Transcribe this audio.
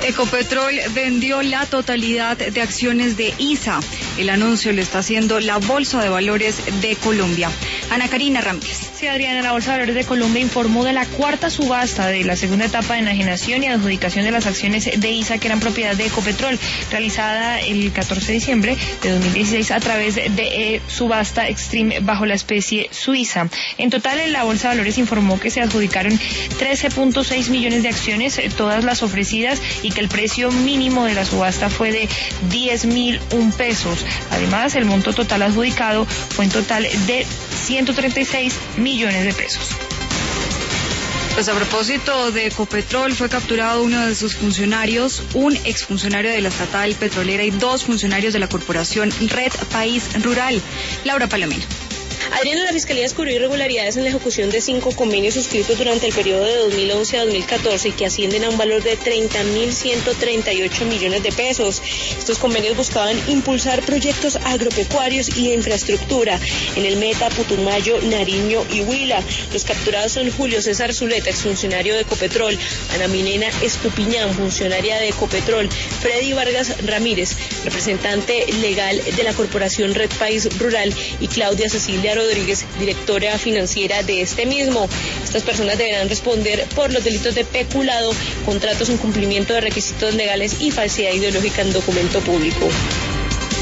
Ecopetrol vendió la totalidad de acciones de ISA. El anuncio lo está haciendo la Bolsa de Valores de Colombia. Ana Karina Ramírez. Sí, Adriana, la Bolsa de Valores de Colombia informó de la cuarta subasta de la segunda etapa de enajenación y adjudicación de las acciones de ISA que eran propiedad de Ecopetrol, realizada el 14 de diciembre de 2016 a través de subasta Extreme bajo la especie suiza. En total, la Bolsa de Valores informó que se adjudicaron 13.6 millones de acciones, todas las ofrecidas, y que el precio mínimo de la subasta fue de 10.001 pesos. Además, el monto total adjudicado fue en total de 136 millones de pesos. Pues a propósito de Ecopetrol, fue capturado uno de sus funcionarios, un exfuncionario de la estatal petrolera y 2 funcionarios de la corporación Red País Rural. Laura Palomino. Adriana, la Fiscalía descubrió irregularidades en la ejecución de 5 convenios suscritos durante el periodo de 2011 a 2014 que ascienden a un valor de 30.138 millones de pesos. Estos convenios buscaban impulsar proyectos agropecuarios y de infraestructura en el Meta, Putumayo, Nariño y Huila. Los capturados son Julio César Zuleta, exfuncionario de Ecopetrol, Ana Milena Estupiñán, funcionaria de Ecopetrol, Freddy Vargas Ramírez, representante legal de la corporación Red País Rural, y Claudia Cecilia Rodríguez, directora financiera de este mismo. Estas personas deberán responder por los delitos de peculado, contratos en cumplimiento de requisitos legales y falsedad ideológica en documento público.